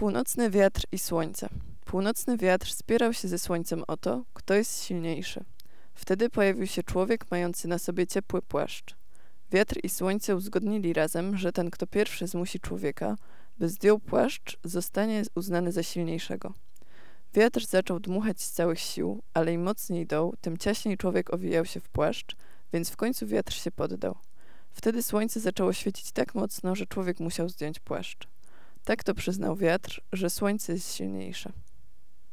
Północny wiatr i słońce. Północny wiatr spierał się ze słońcem o to, kto jest silniejszy. Wtedy pojawił się człowiek mający na sobie ciepły płaszcz. Wiatr i słońce uzgodnili razem, że ten, kto pierwszy zmusi człowieka, by zdjął płaszcz, zostanie uznany za silniejszego. Wiatr zaczął dmuchać z całych sił, ale im mocniej dął, tym ciaśniej człowiek owijał się w płaszcz, więc w końcu wiatr się poddał. Wtedy słońce zaczęło świecić tak mocno, że człowiek musiał zdjąć płaszcz. Tak to przyznał wiatr, że słońce jest silniejsze.